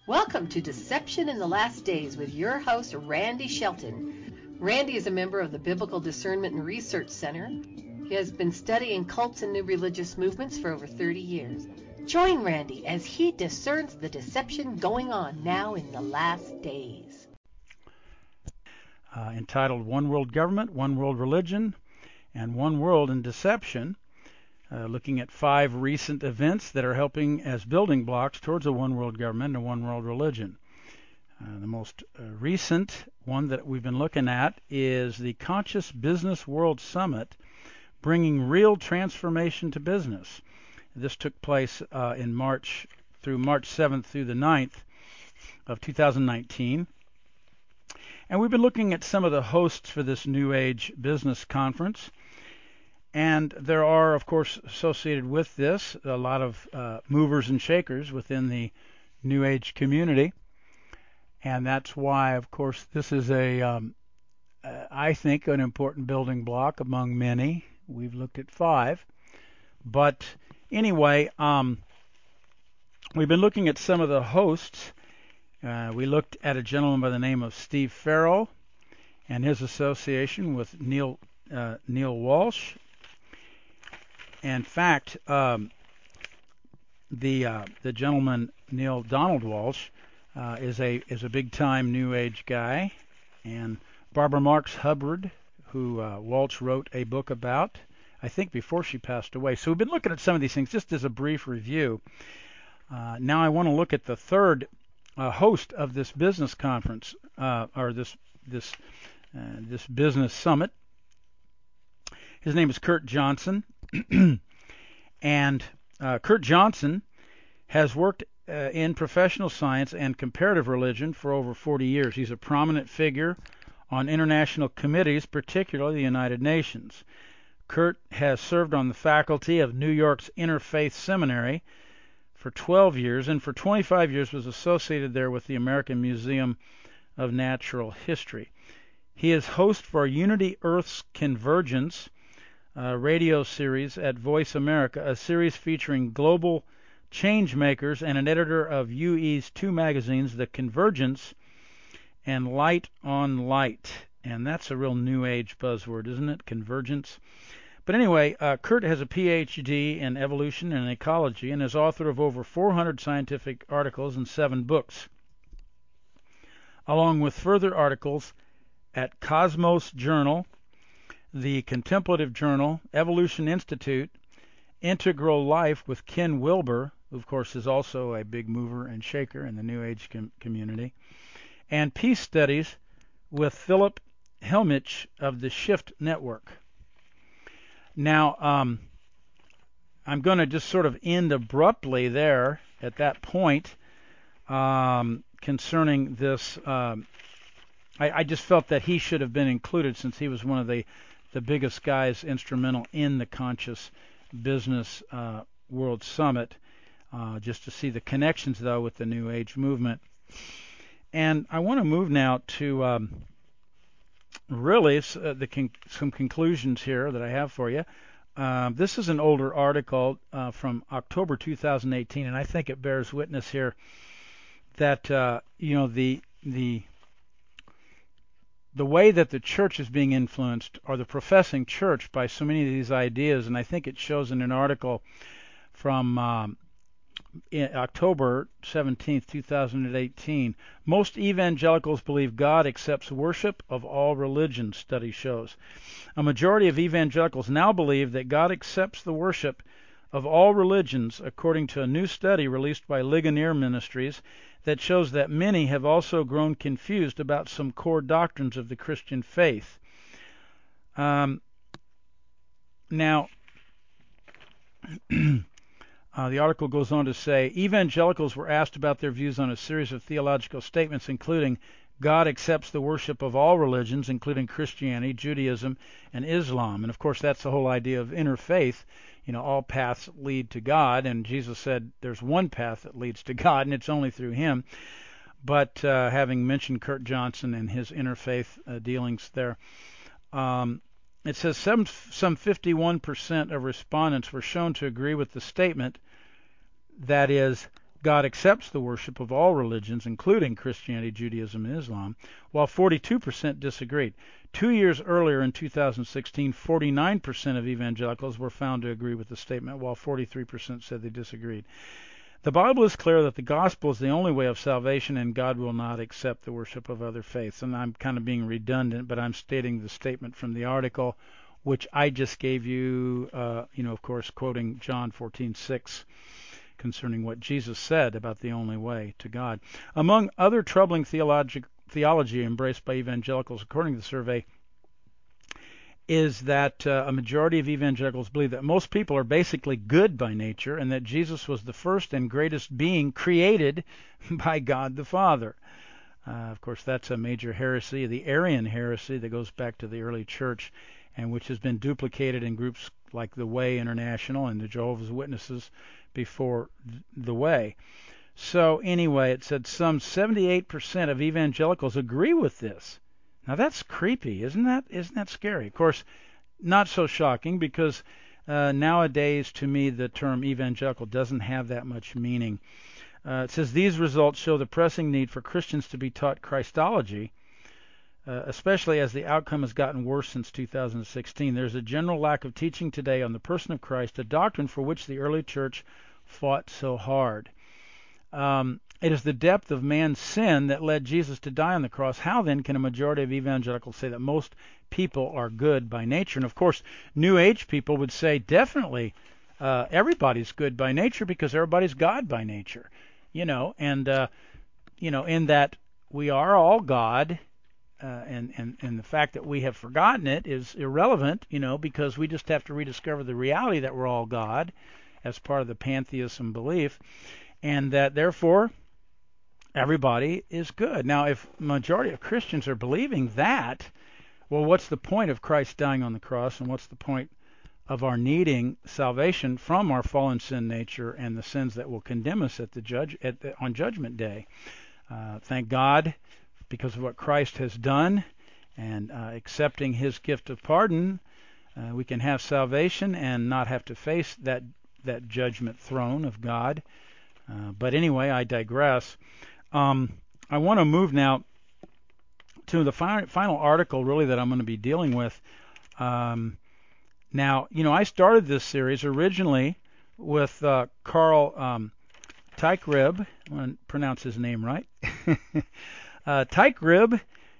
Welcome to Deception in the Last Days with your host, Randy Shelton. Randy is a member of the Biblical Discernment and Research Center. He has been studying cults and new religious movements for over 30 years. Join Randy as he discerns the deception going on now in the last days. Entitled One World Government, One World Religion, and One World in Deception, looking at 5 recent events that are helping as building blocks towards a one world government and a one world religion. The most recent one that we've been looking at is the Conscious Business World Summit, bringing real transformation to business. This took place in March 7th through the 9th of 2019. And we've been looking at some of the hosts for this New Age Business Conference. And there are, of course, associated with this, a lot of movers and shakers within the New Age community. And that's why, of course, this is I think, an important building block among many. We've looked at 5. But anyway, we've been looking at some of the hosts. We looked at a gentleman by the name of Steve Farrell and his association with Neil Walsh. In fact, the gentleman Neil Donald Walsh is a big time New Age guy, and Barbara Marx Hubbard, who Walsh wrote a book about, I think before she passed away. So we've been looking at some of these things just as a brief review. Now I want to look at the third host of this business conference, or this business summit. His name is Kurt Johnson. And Kurt Johnson has worked in professional science and comparative religion for over 40 years. He's a prominent figure on international committees, particularly the United Nations. Kurt has served on the faculty of New York's Interfaith Seminary for 12 years, and for 25 years was associated there with the American Museum of Natural History. He is host for Unity Earth's Convergence radio series at Voice America, a series featuring global change makers, and an editor of UE's 2 magazines, The Convergence and Light on Light. And that's a real New Age buzzword, isn't it? Convergence. But anyway, Kurt has a PhD in evolution and ecology and is author of over 400 scientific articles and 7 books, along with further articles at Cosmos Journal, the Contemplative Journal, Evolution Institute, Integral Life with Ken Wilber, who of course is also a big mover and shaker in the New Age community, and Peace Studies with Philip Hellmich of the Shift Network. Now, I'm going to just sort of end abruptly there at that point concerning this. I just felt that he should have been included since he was one of the biggest guys instrumental in the Conscious Business World Summit, just to see the connections, though, with the New Age movement. And I want to move now to really some conclusions here that I have for you. This is an older article from October 2018, and I think it bears witness here that the way that the church is being influenced, or the professing church, by so many of these ideas, and I think it shows in an article from October 17th, 2018. Most evangelicals believe God accepts worship of all religions, study shows. A majority of evangelicals now believe that God accepts the worship of all religions, according to a new study released by Ligonier Ministries that shows that many have also grown confused about some core doctrines of the Christian faith. Now, the article goes on to say, evangelicals were asked about their views on a series of theological statements, including God accepts the worship of all religions, including Christianity, Judaism, and Islam. And of course, that's the whole idea of interfaith. All paths lead to God, and Jesus said there's one path that leads to God, and it's only through Him. But having mentioned Kurt Johnson and his interfaith dealings there, it says some 51% of respondents were shown to agree with the statement, that is, God accepts the worship of all religions, including Christianity, Judaism, and Islam, while 42% disagreed. 2 years earlier, in 2016, 49% of evangelicals were found to agree with the statement, while 43% said they disagreed. The Bible is clear that the gospel is the only way of salvation, and God will not accept the worship of other faiths. And I'm kind of being redundant, but I'm stating the statement from the article, which I just gave you, of course, quoting John 14:6, concerning what Jesus said about the only way to God. Among other troubling theology embraced by evangelicals, according to the survey, is that a majority of evangelicals believe that most people are basically good by nature, and that Jesus was the first and greatest being created by God the Father. Of course, that's a major heresy, the Arian heresy, that goes back to the early church, and which has been duplicated in groups like the Way International and the Jehovah's Witnesses before the Way. So anyway, it said some 78% of evangelicals agree with this. Now that's creepy, isn't that? Isn't that scary? Of course, not so shocking, because nowadays, to me, the term evangelical doesn't have that much meaning. It says these results show the pressing need for Christians to be taught Christology, especially as the outcome has gotten worse since 2016. There's a general lack of teaching today on the person of Christ, a doctrine for which the early church fought so hard. It is the depth of man's sin that led Jesus to die on the cross. How then can a majority of evangelicals say that most people are good by nature? And of course, New Age people would say definitely everybody's good by nature, because everybody's God by nature. In that we are all God, and the fact that we have forgotten it is irrelevant, because we just have to rediscover the reality that we're all God as part of the pantheism belief, and that therefore everybody is good. Now, if majority of Christians are believing that, well, what's the point of Christ dying on the cross, and what's the point of our needing salvation from our fallen sin nature and the sins that will condemn us on Judgment Day? Thank God, because of what Christ has done, and accepting His gift of pardon, we can have salvation and not have to face that judgment throne of God. But anyway, I digress. I want to move now to the final article, really, that I'm going to be dealing with. Now, I started this series originally with Carl Teichrib. I want to pronounce his name right. Teichrib,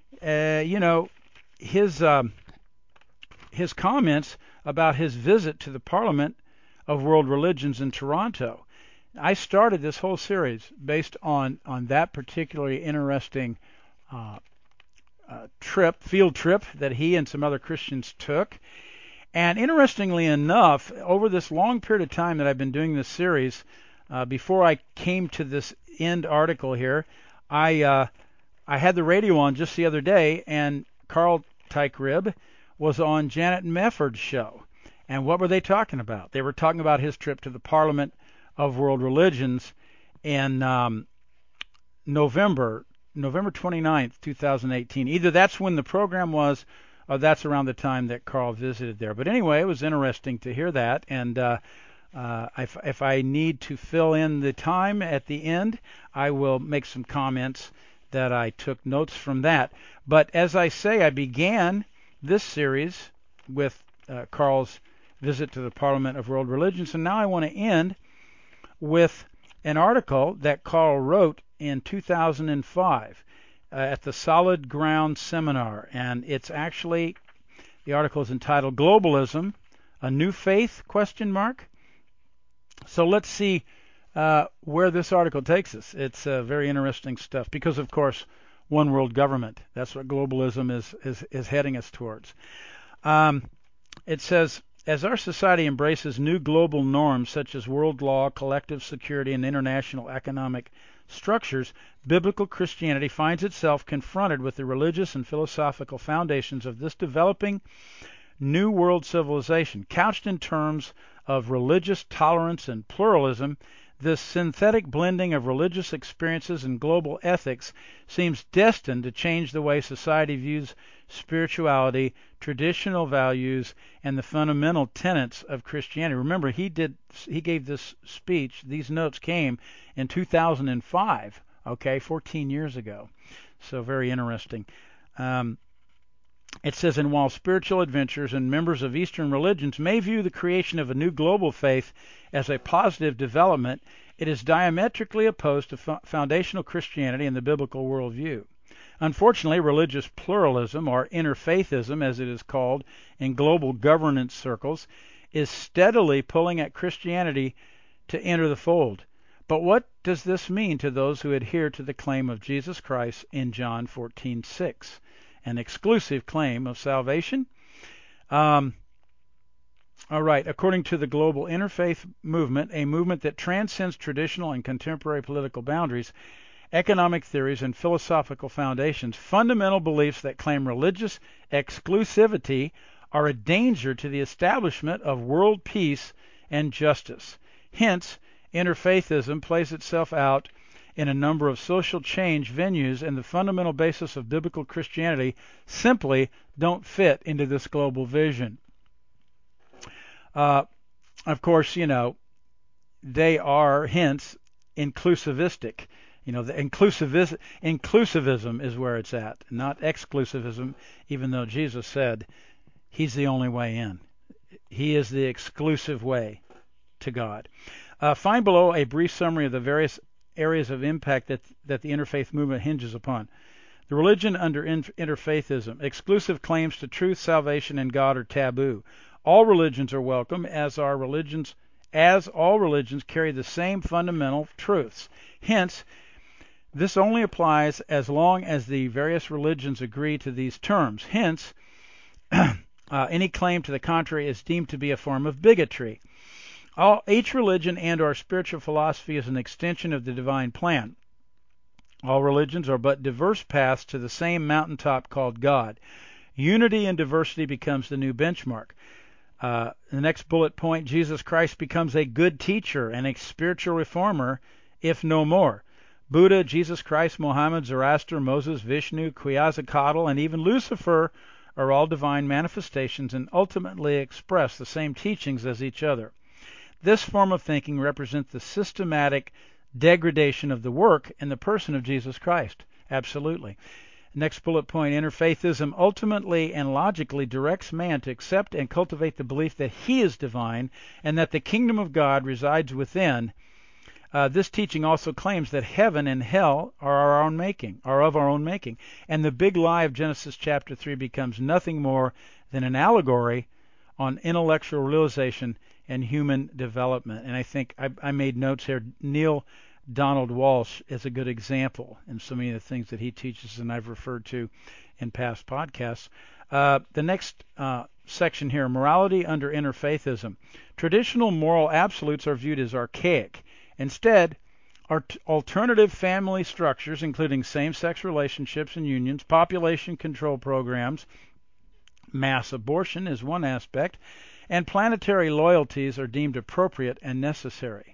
his comments about his visit to the Parliament of World Religions in Toronto. I started this whole series based on that particularly interesting field trip that he and some other Christians took. And interestingly enough, over this long period of time that I've been doing this series, before I came to this end article here, I had the radio on just the other day, and Carl Teichrib was on Janet Mefford's show. And what were they talking about? They were talking about his trip to the Parliament of World Religions in November 29th, 2018. Either that's when the program was, or that's around the time that Carl visited there. But anyway, it was interesting to hear that, and if I need to fill in the time at the end, I will make some comments that I took notes from that. But as I say, I began this series with Carl's visit to the Parliament of World Religions, and now I want to end with an article that Carl wrote in 2005 at the Solid Ground Seminar. And it's actually, the article is entitled Globalism, a New Faith? ? So let's see where this article takes us. It's very interesting stuff, because of course, one world government, that's what globalism is heading us towards. It says, as our society embraces new global norms such as world law, collective security, and international economic structures, biblical Christianity finds itself confronted with the religious and philosophical foundations of this developing new world civilization. Couched in terms of religious tolerance and pluralism, This synthetic blending of religious experiences and global ethics seems destined to change the way society views spirituality, traditional values, and the fundamental tenets of Christianity. Remember, he gave this speech, these notes came in 2005, 14 years ago. So very interesting. It says, and while spiritual adventurers and members of Eastern religions may view the creation of a new global faith as a positive development, it is diametrically opposed to foundational Christianity and the biblical worldview. Unfortunately, religious pluralism, or interfaithism as it is called in global governance circles, is steadily pulling at Christianity to enter the fold. But what does this mean to those who adhere to the claim of Jesus Christ in John 14:6? An exclusive claim of salvation? All right. According to the global interfaith movement, a movement that transcends traditional and contemporary political boundaries, economic theories, and philosophical foundations, fundamental beliefs that claim religious exclusivity are a danger to the establishment of world peace and justice. Hence, interfaithism plays itself out in a number of social change venues, and the fundamental basis of biblical Christianity simply don't fit into this global vision. Of course, they are, hence, inclusivistic. The inclusivism is where it's at, not exclusivism, even though Jesus said he's the only way in. He is the exclusive way to God. Find below a brief summary of the various areas of impact that the interfaith movement hinges upon. The religion under interfaithism. Exclusive claims to truth, salvation, and God are taboo. All religions are welcome, as all religions carry the same fundamental truths. Hence, this only applies as long as the various religions agree to these terms. Hence, any claim to the contrary is deemed to be a form of bigotry. Each religion and/or spiritual philosophy is an extension of the divine plan. All religions are but diverse paths to the same mountaintop called God. Unity and diversity becomes the new benchmark. The next bullet point, Jesus Christ becomes a good teacher and a spiritual reformer, if no more. Buddha, Jesus Christ, Muhammad, Zoroaster, Moses, Vishnu, Quetzalcoatl, and even Lucifer are all divine manifestations and ultimately express the same teachings as each other. This form of thinking represents the systematic degradation of the work and the person of Jesus Christ. Absolutely. Next bullet point, interfaithism ultimately and logically directs man to accept and cultivate the belief that he is divine and that the kingdom of God resides within. This teaching also claims that heaven and hell are of our own making. And the big lie of Genesis chapter 3 becomes nothing more than an allegory on intellectual realization and human development. And I think I made notes here. Neil Donald Walsh is a good example in so many of the things that he teaches and I've referred to in past podcasts. The next section here, morality under interfaithism. Traditional moral absolutes are viewed as archaic. Instead, alternative family structures, including same-sex relationships and unions, population control programs, mass abortion is one aspect, and planetary loyalties are deemed appropriate and necessary.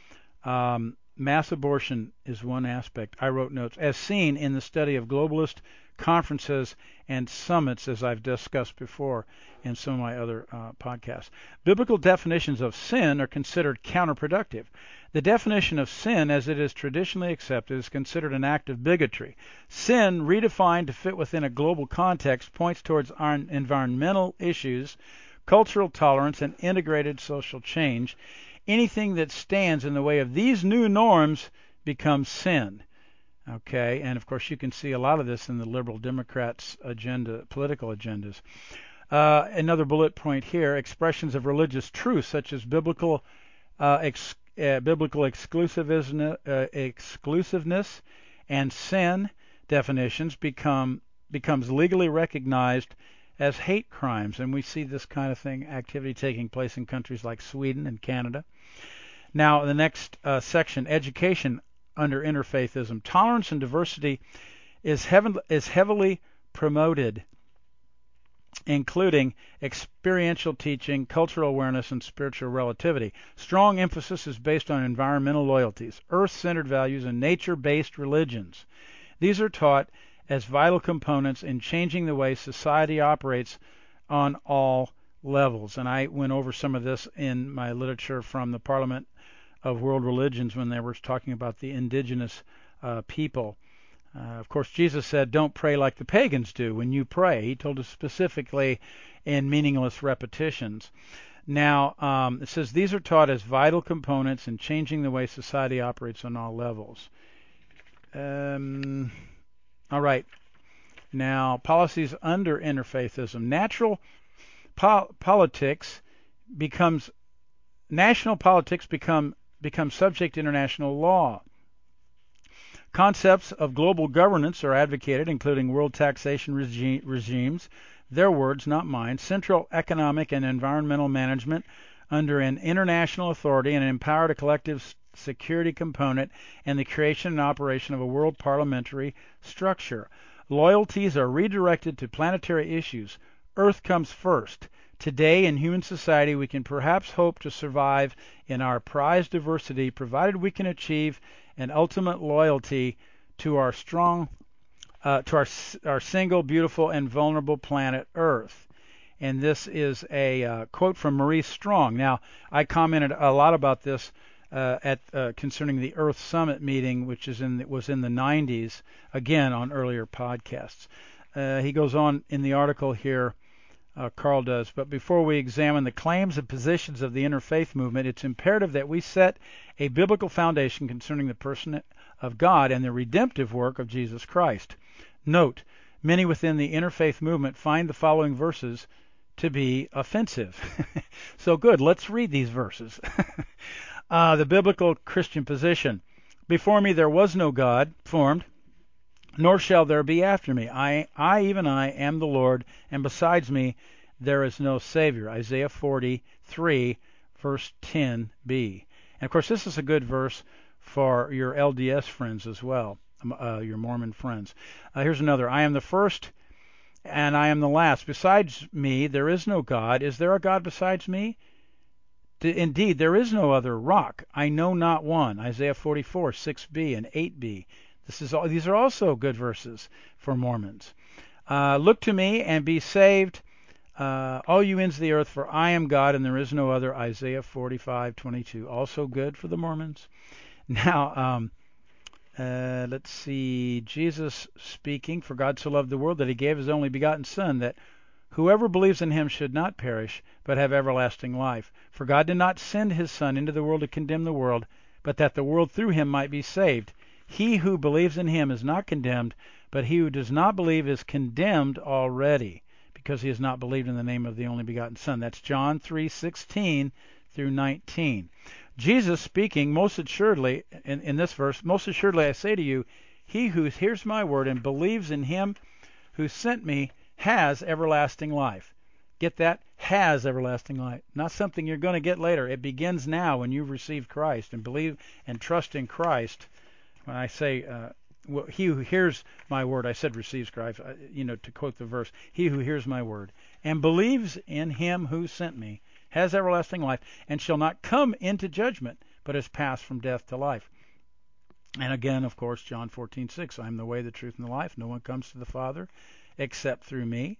Mass abortion is one aspect. I wrote notes, as seen in the study of globalist conferences and summits, as I've discussed before in some of my other podcasts. Biblical definitions of sin are considered counterproductive. The definition of sin, as it is traditionally accepted, is considered an act of bigotry. Sin, redefined to fit within a global context, points towards our environmental issues, cultural tolerance, and integrated social change. Anything that stands in the way of these new norms becomes sin. Okay, and of course you can see a lot of this in the liberal Democrats' political agendas. Another bullet point here, expressions of religious truth such as biblical exclusiveness and sin definitions becomes legally recognized as hate crimes, and we see this kind of activity taking place in countries like Sweden and Canada. Now, the next section, education under interfaithism. Tolerance and diversity is heavily promoted including experiential teaching, cultural awareness, and spiritual relativity. Strong emphasis is based on environmental loyalties, earth-centered values, and nature-based religions. These are taught as vital components in changing the way society operates on all levels. And I went over some of this in my literature from the Parliament of World Religions when they were talking about the indigenous people. Of course, Jesus said, don't pray like the pagans do when you pray. He told us specifically in meaningless repetitions. Now, it says these are taught as vital components in changing the way society operates on all levels. All right. Now, policies under interfaithism. National politics become subject to international law. Concepts of global governance are advocated, including world taxation regimes, their words, not mine, central economic and environmental management under an international authority, and empowered a collective security component, and the creation and operation of a world parliamentary structure. Loyalties are redirected to planetary issues. Earth comes first. Today, in human society, we can perhaps hope to survive in our prized diversity, provided we can achieve an ultimate loyalty to our our single, beautiful, and vulnerable planet Earth. And this is a quote from Maurice Strong. Now, I commented a lot about this concerning the Earth Summit meeting, which was in the 90s, again on earlier podcasts. He goes on in the article here. Carl does. But before we examine the claims and positions of the interfaith movement, it's imperative that we set a biblical foundation concerning the person of God and the redemptive work of Jesus Christ. Note, many within the interfaith movement find the following verses to be offensive. So good, let's read these verses. The biblical Christian position. Before me there was no God formed, nor shall there be after me. I, even I, am the Lord, and besides me there is no Savior. Isaiah 43, verse 10b. And of course, this is a good verse for your LDS friends as well, your Mormon friends. Here's another. I am the first, and I am the last. Besides me there is no God. Is there a God besides me? Indeed, there is no other rock. I know not one. Isaiah 44, 6b and 8b. These are also good verses for Mormons. Look to me and be saved, all you ends of the earth, for I am God and there is no other. Isaiah 45:22. Also good for the Mormons. Now, let's see. Jesus speaking, for God so loved the world that he gave his only begotten Son, that whoever believes in him should not perish, but have everlasting life. For God did not send his Son into the world to condemn the world, but that the world through him might be saved. He who believes in him is not condemned, but he who does not believe is condemned already, because he has not believed in the name of the only begotten Son. That's John 3:16 through 19. Jesus speaking, most assuredly, in this verse, most assuredly I say to you, he who hears my word and believes in him who sent me has everlasting life. Get that? Has everlasting life. Not something you're going to get later. It begins now when you've received Christ and believe and trust in Christ. When I say, he who hears my word, I said receives Christ, to quote the verse, he who hears my word and believes in him who sent me has everlasting life and shall not come into judgment, but has passed from death to life. And again, of course, John 14:6, I am the way, the truth, and the life. No one comes to the Father except through me.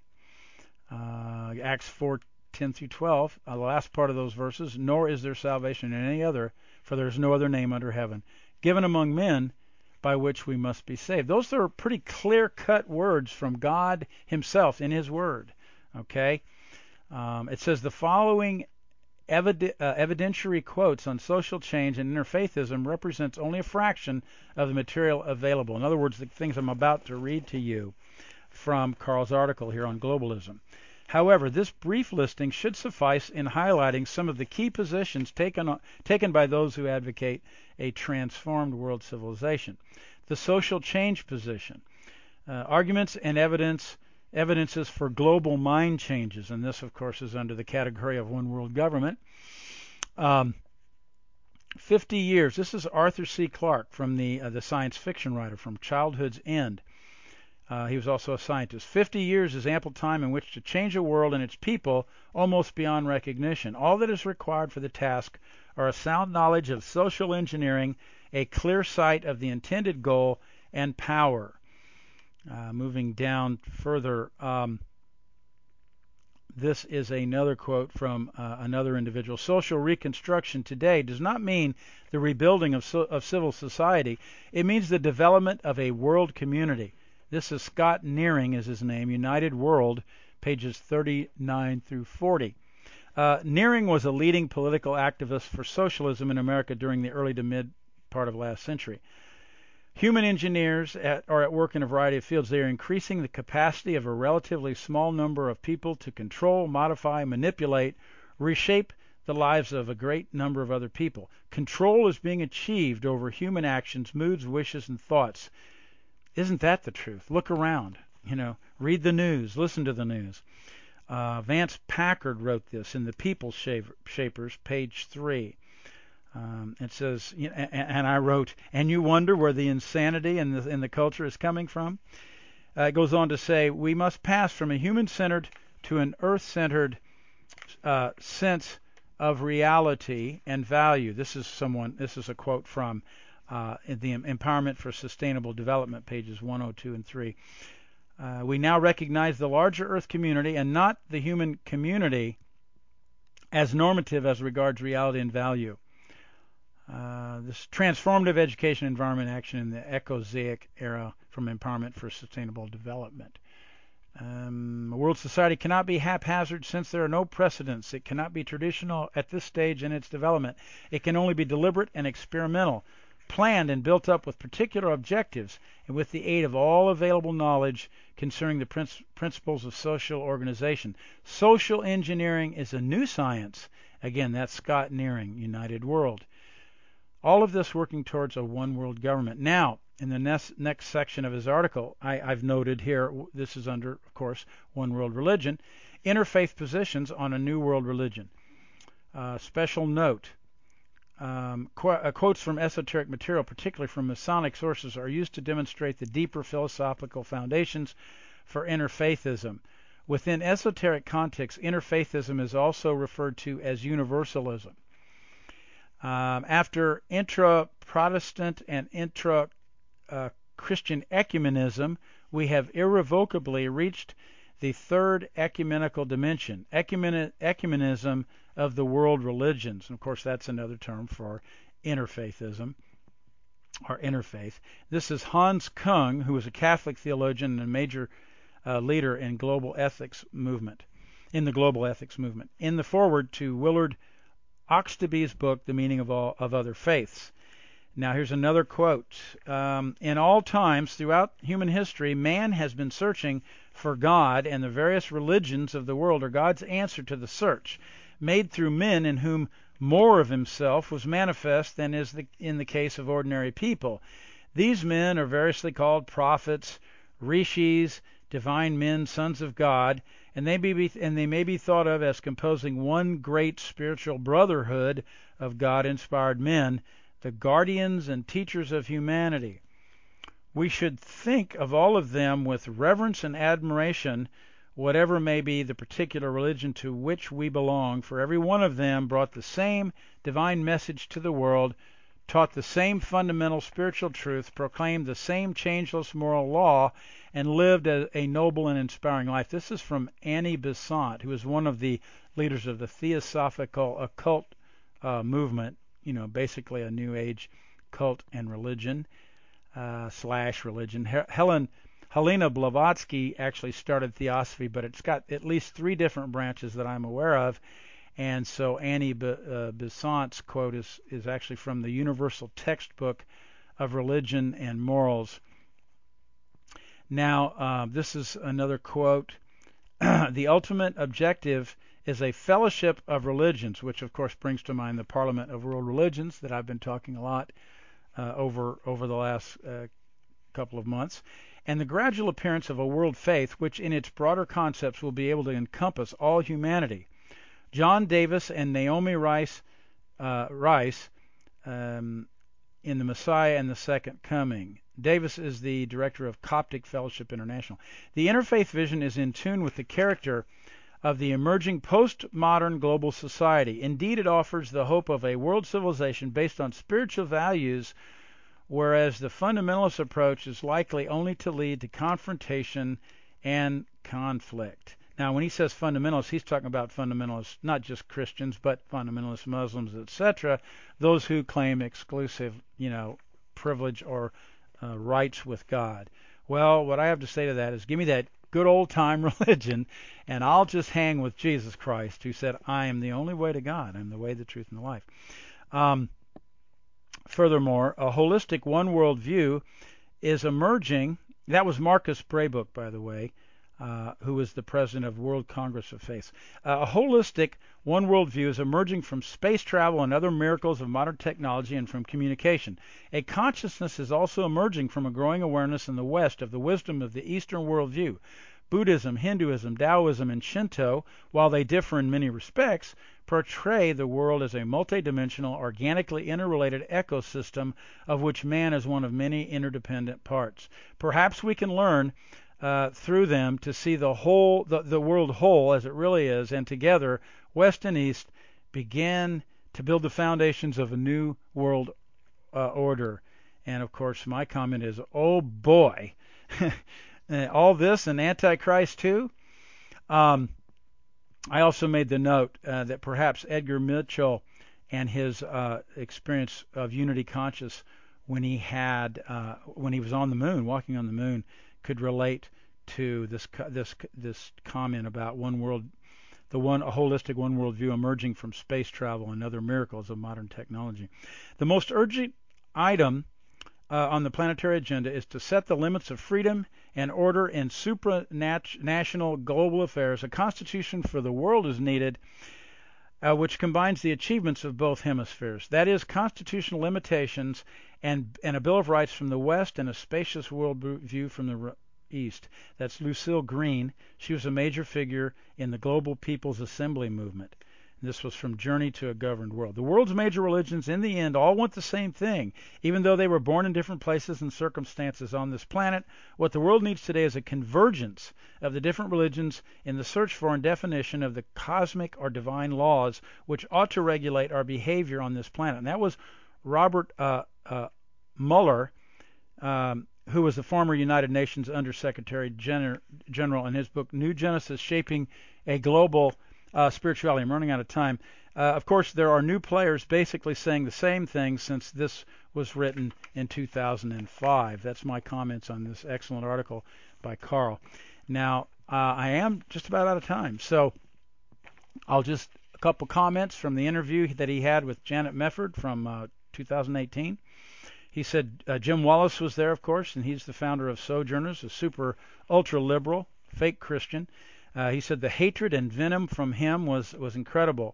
Acts 4:10 through 12, the last part of those verses, nor is there salvation in any other, for there is no other name under heaven given among men by which we must be saved. Those are pretty clear-cut words from God himself in his word. Okay? It says the following evidentiary quotes on social change and interfaithism represents only a fraction of the material available. In other words, the things I'm about to read to you from Carl's article here on globalism. However, this brief listing should suffice in highlighting some of the key positions taken by those who advocate a transformed world civilization. The social change position. Arguments and evidences for global mind changes, and this, of course, is under the category of one world government. 50 years. This is Arthur C. Clarke, from the science fiction writer, from Childhood's End. He was also a scientist. 50 years is ample time in which to change a world and its people almost beyond recognition. All that is required for the task are a sound knowledge of social engineering, a clear sight of the intended goal, and power. Moving down further, this is another quote from another individual. Social reconstruction today does not mean the rebuilding of civil society. It means the development of a world community. This is Scott Nearing is his name, United World, pages 39 through 40. Nearing was a leading political activist for socialism in America during the early to mid part of last century. Human engineers are at work in a variety of fields. They are increasing the capacity of a relatively small number of people to control, modify, manipulate, reshape the lives of a great number of other people. Control is being achieved over human actions, moods, wishes, and thoughts. Isn't that the truth? Look around. Read the news, listen to the news. Vance Packard wrote this in The People Shapers, page 3. It says, and I wrote, and you wonder where the insanity in the culture is coming from? It goes on to say, we must pass from a human-centered to an earth-centered sense of reality and value. This is a quote from the Empowerment for Sustainable Development, pages 102 and 3. We now recognize the larger Earth community and not the human community as normative as regards reality and value. This transformative education environment action in the Ecosaic era from Empowerment for Sustainable Development. A world society cannot be haphazard since there are no precedents. It cannot be traditional at this stage in its development. It can only be deliberate and experimental, planned and built up with particular objectives and with the aid of all available knowledge concerning the principles of social organization. Social engineering is a new science. Again, that's Scott Nearing, United World. All of this working towards a one world government. Now, in the next section of his article, I've noted here, this is under, of course, One World Religion, interfaith positions on a new world religion. Special note, quotes from esoteric material, particularly from Masonic sources, are used to demonstrate the deeper philosophical foundations for interfaithism. Within esoteric context, interfaithism is also referred to as universalism. After intra-Protestant and intra-Christian ecumenism, we have irrevocably reached the third ecumenical dimension, ecumenism of the world religions. And of course, that's another term for interfaithism or interfaith. This is Hans Kung, who was a Catholic theologian and a major leader in global ethics movement. In the foreword to Willard Oxtoby's book, The Meaning of Other Faiths. Now here's another quote. In all times throughout human history, man has been searching for God, and the various religions of the world are God's answer to the search, made through men in whom more of himself was manifest than is in the case of ordinary people. These men are variously called prophets, rishis, divine men, sons of God, and they may be thought of as composing one great spiritual brotherhood of God-inspired men, the guardians and teachers of humanity. We should think of all of them with reverence and admiration, whatever may be the particular religion to which we belong, for every one of them brought the same divine message to the world, taught the same fundamental spiritual truth, proclaimed the same changeless moral law, and lived a noble and inspiring life. This is from Annie Besant, who is one of the leaders of the Theosophical Occult movement, basically a New Age cult and religion, / religion. Helena Blavatsky actually started Theosophy, but it's got at least 3 different branches that I'm aware of. And so Annie Besant's quote is actually from the Universal Textbook of Religion and Morals. Now, this is another quote. The ultimate objective is a fellowship of religions, which of course brings to mind the Parliament of World Religions that I've been talking a lot over the last couple of months, and the gradual appearance of a world faith which in its broader concepts will be able to encompass all humanity. John Davis and Naomi Rice in The Messiah and the Second Coming. Davis is the director of Coptic Fellowship International. The interfaith vision is in tune with the character of the emerging postmodern global society. Indeed, it offers the hope of a world civilization based on spiritual values, whereas the fundamentalist approach is likely only to lead to confrontation and conflict. Now, when he says fundamentalists, he's talking about fundamentalists, not just Christians, but fundamentalist Muslims, etc., those who claim exclusive, privilege or rights with God. Well, what I have to say to that is give me that good old-time religion, and I'll just hang with Jesus Christ, who said, I am the only way to God. I'm the way, the truth, and the life. Furthermore, a holistic one-world view is emerging. That was Marcus Braybook, by the way, who was the president of World Congress of Faiths. A holistic one-world view is emerging from space travel and other miracles of modern technology and from communication. A consciousness is also emerging from a growing awareness in the West of the wisdom of the Eastern worldview. Buddhism, Hinduism, Taoism, and Shinto, while they differ in many respects, portray the world as a multidimensional, organically interrelated ecosystem of which man is one of many interdependent parts. Perhaps we can learn through them to see the whole, the world whole as it really is, and together, West and East, begin to build the foundations of a new world order. And of course, my comment is, oh boy, all this and Antichrist too. I also made the note that perhaps Edgar Mitchell and his experience of unity conscious when he was on the moon, walking on the moon, could relate to this comment about a holistic one world view emerging from space travel and other miracles of modern technology. The most urgent item on the planetary agenda is to set the limits of freedom and order in supranational global affairs. A constitution for the world is needed, which combines the achievements of both hemispheres. That is, constitutional limitations and a Bill of Rights from the West and a spacious world view from the East. That's Lucille Green. She was a major figure in the Global People's Assembly movement. This was from Journey to a Governed World. The world's major religions, in the end, all want the same thing. Even though they were born in different places and circumstances on this planet, what the world needs today is a convergence of the different religions in the search for and definition of the cosmic or divine laws which ought to regulate our behavior on this planet. And that was Robert Mueller, who was the former United Nations Under-Secretary General, in his book, New Genesis, Shaping a Global Spirituality. I'm running out of time. Of course, there are new players basically saying the same thing since this was written in 2005. That's my comments on this excellent article by Carl. Now, I am just about out of time, so a couple comments from the interview that he had with Janet Mefford from 2018. He said Jim Wallace was there, of course, and he's the founder of Sojourners, a super ultra-liberal, fake Christian. He said the hatred and venom from him was incredible.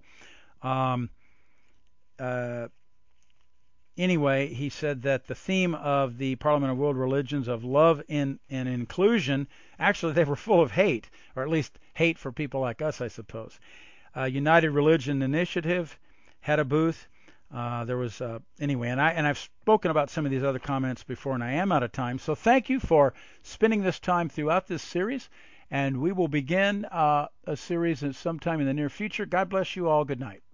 Anyway, he said that the theme of the Parliament of World Religions of love and inclusion, actually they were full of hate, or at least hate for people like us, I suppose. United Religion Initiative had a booth. There was anyway, and I've spoken about some of these other comments before, and I am out of time. So thank you for spending this time throughout this series, and we will begin a series sometime in the near future. God bless you all. Good night.